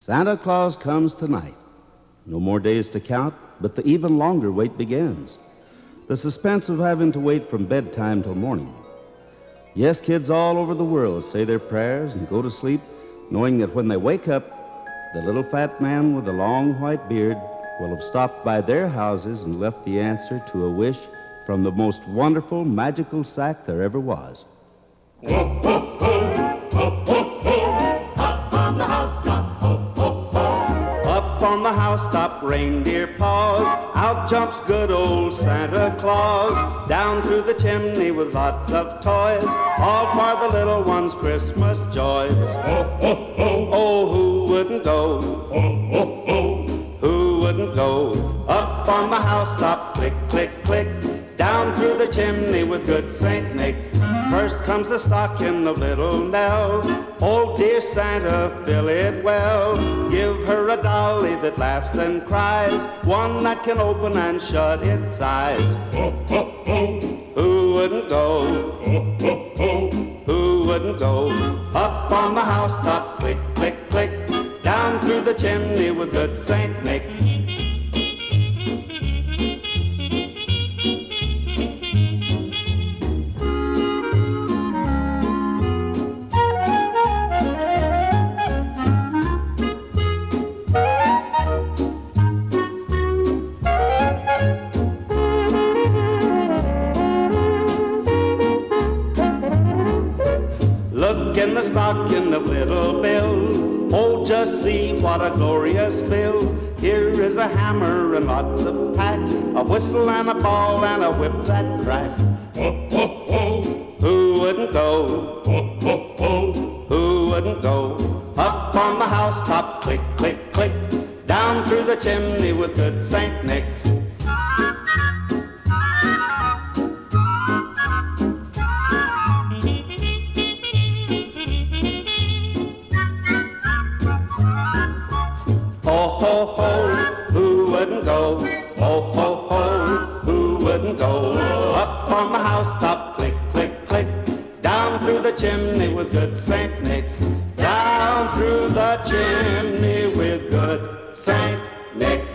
Santa Claus comes tonight. No more days to count, but the even longer wait begins. The suspense of having to wait from bedtime till morning. Yes, kids all over the world say their prayers and go to sleep, knowing that when they wake up, the little fat man with the long white beard will have stopped by their houses and left the answer to a wish from the most wonderful, magical sack there ever was. Ho, ho, ho, ho, ho, ho. Up on the housetop, ho, ho, ho. Up on the housetop, reindeer paws, out jumps good old Santa Claus. Down through the chimney with lots of toys, all for the little ones' Christmas joys. Ho, ho, ho. Oh, who wouldn't go? Ho, ho, ho. Who wouldn't go? Up on the housetop, click, click, click. Down through the chimney with good Saint Nick. First comes the stocking of little Nell. Oh, dear Santa, fill it well. Give her a dolly that laughs and cries, one that can open and shut its eyes. Ho, ho, ho. Who wouldn't go? Ho, ho, ho. Who wouldn't go? Up on the housetop, click, click, click. Down through the chimney with good Saint Nick. Look in the stocking of little Bill. Oh, just see what a glorious bill. Here is a hammer and lots of tacks, a whistle and a ball and a whip that cracks. Ho, ho, ho. Who wouldn't go? Ho, ho, ho. Who wouldn't go? Up on the housetop, click, click, click. Down through the chimney with good Saint Nick. Ho, ho, ho, who wouldn't go? Ho, ho, ho, who wouldn't go? Up on the housetop, click, click, click. Down through the chimney with good Saint Nick. Down through the chimney with good Saint Nick.